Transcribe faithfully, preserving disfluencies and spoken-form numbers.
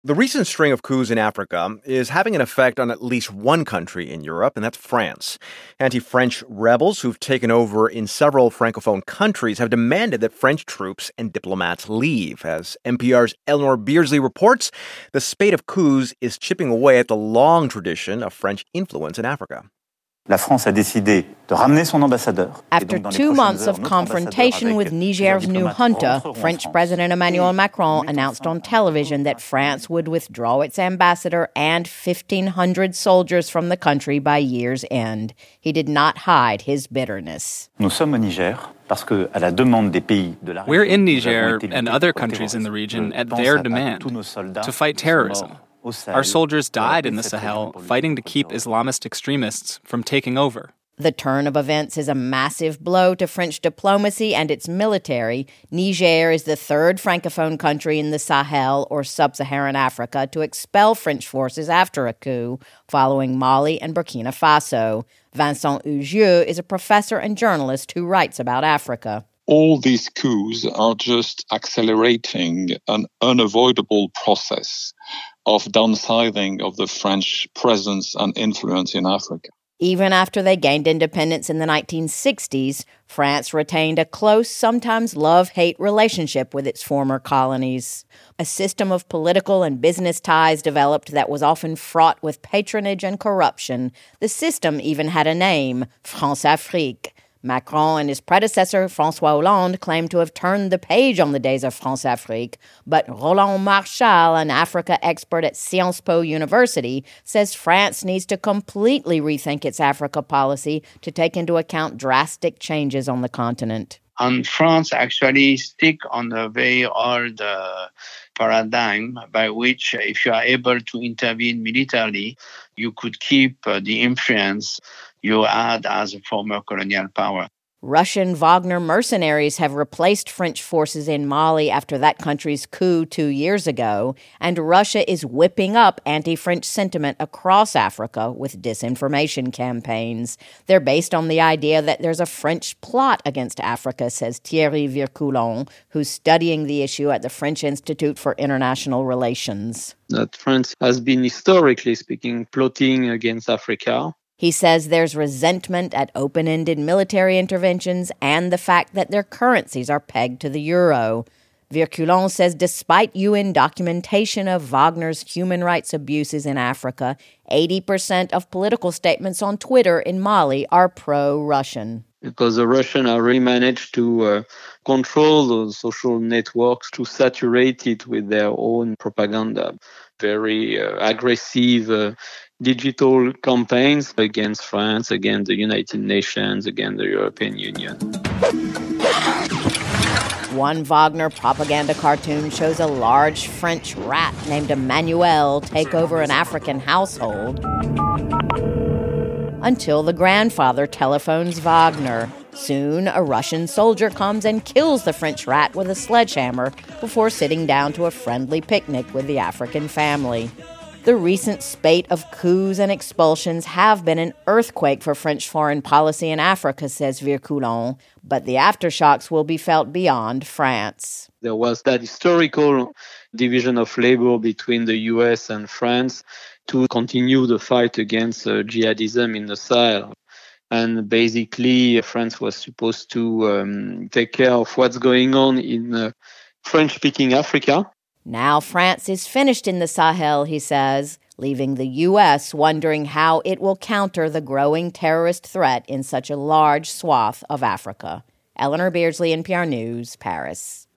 The recent string of coups in Africa is having an effect on at least one country in Europe, and that's France. Anti-French rebels who've taken over in several Francophone countries have demanded that French troops and diplomats leave. As N P R's Eleanor Beardsley reports, the spate of coups is chipping away at the long tradition of French influence in Africa. La France a décidé de ramener son ambassadeur. After two months of confrontation with Niger's new junta, French President Emmanuel Macron announced on television that France would withdraw its ambassador and fifteen hundred soldiers from the country by year's end. He did not hide his bitterness. Nous sommes au Niger. We're in Niger and other countries in the region at their demand to fight terrorism. Our soldiers died in the Sahel fighting to keep Islamist extremists from taking over. The turn of events is a massive blow to French diplomacy and its military. Niger is the third Francophone country in the Sahel, or sub-Saharan Africa, to expel French forces after a coup, following Mali and Burkina Faso. Vincent Ugieux is a professor and journalist who writes about Africa. All these coups are just accelerating an unavoidable process of downsizing of the French presence and influence in Africa. Even after they gained independence in the nineteen sixties, France retained a close, sometimes love-hate relationship with its former colonies. A system of political and business ties developed that was often fraught with patronage and corruption. The system even had a name, Françafrique. Macron and his predecessor, François Hollande, claimed to have turned the page on the days of Françafrique, but Roland Marchal, an Africa expert at Sciences Po University, says France needs to completely rethink its Africa policy to take into account drastic changes on the continent. And France actually stick on a very old uh, paradigm by which if you are able to intervene militarily, you could keep uh, the influence you had as a former colonial power. Russian Wagner mercenaries have replaced French forces in Mali after that country's coup two years ago, and Russia is whipping up anti-French sentiment across Africa with disinformation campaigns. They're based on the idea that there's a French plot against Africa, says Thierry Vircoulon, who's studying the issue at the French Institute for International Relations. That France has been, historically speaking, plotting against Africa. He says there's resentment at open-ended military interventions and the fact that their currencies are pegged to the euro. Vircoulon says despite U N documentation of Wagner's human rights abuses in Africa, eighty percent of political statements on Twitter in Mali are pro-Russian. Because the Russians have really managed to uh, control those social networks, to saturate it with their own propaganda. Very uh, aggressive uh, digital campaigns against France, against the United Nations, against the European Union. One Wagner propaganda cartoon shows a large French rat named Emmanuel take over an African household until the grandfather telephones Wagner. Soon, a Russian soldier comes and kills the French rat with a sledgehammer before sitting down to a friendly picnic with the African family. The recent spate of coups and expulsions have been an earthquake for French foreign policy in Africa, says Vircoulon, but the aftershocks will be felt beyond France. There was that historical division of labor between the U S and France to continue the fight against uh, jihadism in the Sahel. And basically, France was supposed to um, take care of what's going on in uh, French-speaking Africa. Now France is finished in the Sahel, he says, leaving the U S wondering how it will counter the growing terrorist threat in such a large swath of Africa. Eleanor Beardsley, N P R News, Paris.